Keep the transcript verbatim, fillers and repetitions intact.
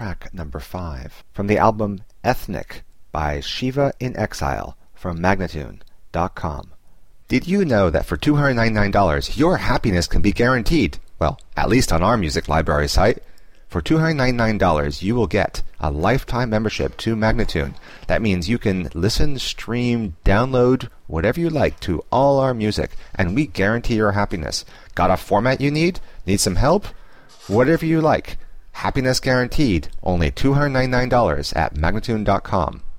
track number five from the album Ethnic by Shiva in Exile from Magnatune dot com. Did you know that for two hundred ninety-nine dollars your happiness can be guaranteed? Well, at least on our music library site. For two hundred ninety-nine dollars you will get a lifetime membership to Magnatune. That means you can listen, stream, download, whatever you like to all our music, and we guarantee your happiness. Got a format you need? Need some help? Whatever you like. Happiness guaranteed. Only two hundred ninety-nine dollars at Magnatune dot com.